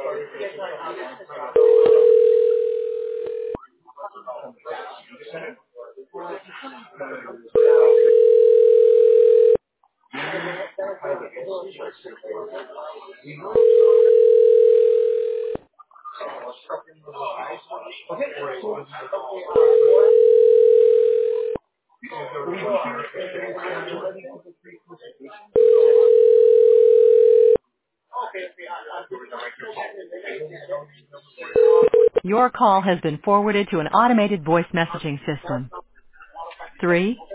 Your call has been forwarded to an automated voice messaging system. 3